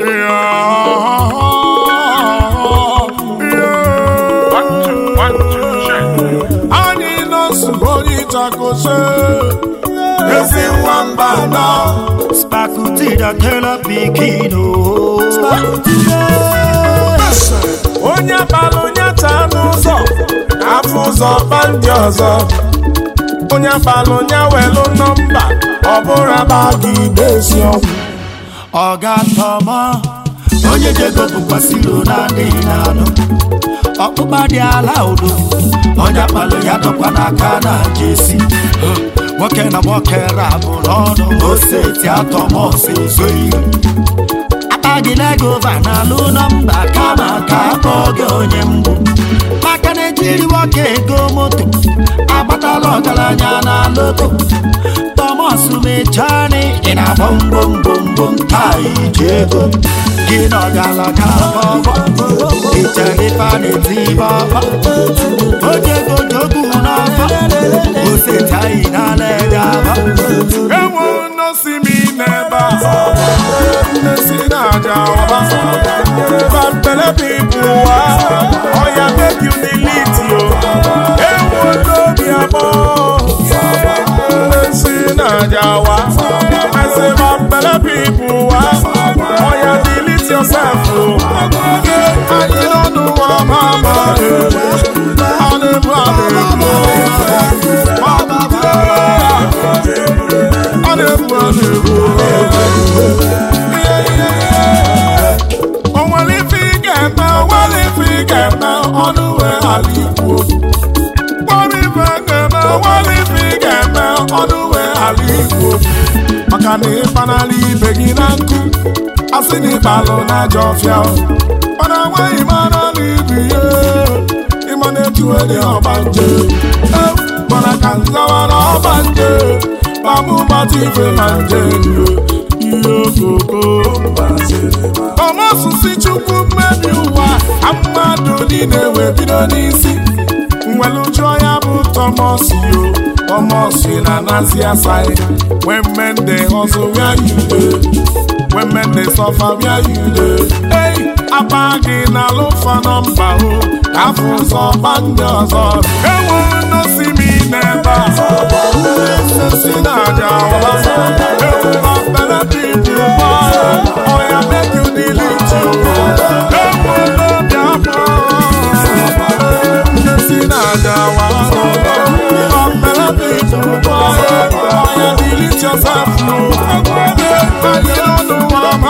Ani no suboni takose. Ezi wamba no. Spakuti da kela pikino. Onya balo nyata n'ụzọ. Afọ ụzọ bandi ọzọ. Onya balo nya welu nọmba. Ọ bụrụ abagi desi ọgwụ. Ọga tọmọ. Onye jego bukwasilo na ndị na-anụ. Ọkpụkpa dị ala udo. Onye balo ya dọkwa n'aka na jesi. Nwoke na nwoke rabụrụ ọnụ. Oseti atọmọsị ezoghị. Agile gova na alụ nọmba kama ka akpọ gị onye mgbu. Maka na ejiri nwoke ego moto. Agbatala ọgaranya na loto. Thomas mechani ị na-agba mgbomgbomgbom taa iji ego. Gị na ọgalaga ọgbọ. Ichere ife a na-eti ọgbọ. Ojego jogbu n'ọfọ. Oseti anyị n'ala ede abọ. Ewu nnosi mi n'ebe a. Nnesi na-aja ọba. Bambele people wa. Oya make you delete yo. Ewu n'obi abọ. Nnesi na-aja wa. I say bambele people wa. Oya delete yourself yo. Anyị n'ọnụ wa mama. Anebu anebu. Maka na ịbanala ibe gị na nkụ asị na ịbalụ na ajọ ọfịa mana nwaghị mara n'ibu ihe ịma na-etu onye ọgbanje mana ka nzawa na ọgbanje mamụmatụ ife na nje ihe okoko ọmọsụsị chukwu mmebi ụwa mmadụ niile wee bido n'isi Mwelujo ya bụ Thomas yo. Thomas na nazi aside. When men they hustle where you dey. When men they suffer where you dey. Hey, abagi na lufa number ho. Kafuzo bande ozo. Ewu no see me never. Sesi na jawa. Ewu bambele people boy. Oh yeah, make you delete you. Ewu no diabo. Yourself, no. I don't know what I'm